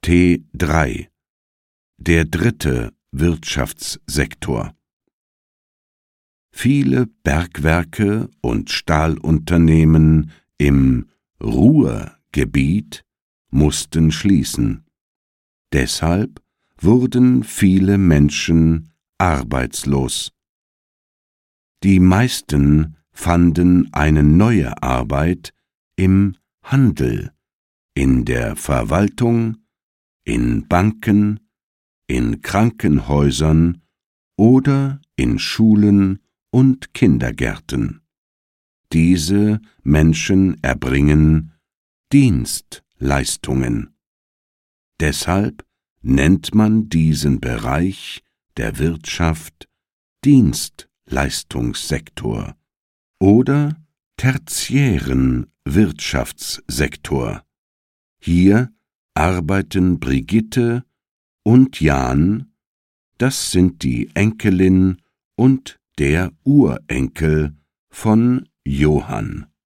T3 – der dritte Wirtschaftssektor. Viele Bergwerke und Stahlunternehmen im Ruhrgebiet mussten schließen. Deshalb wurden viele Menschen arbeitslos. Die meisten fanden eine neue Arbeit im Handel, in der Verwaltung, in Banken, in Krankenhäusern oder in Schulen und Kindergärten. Diese Menschen erbringen Dienstleistungen. Deshalb nennt man diesen Bereich der Wirtschaft Dienstleistungssektor oder tertiären Wirtschaftssektor. Hier arbeiten Brigitte und Jan, das sind die Enkelin und der Urenkel von Johann.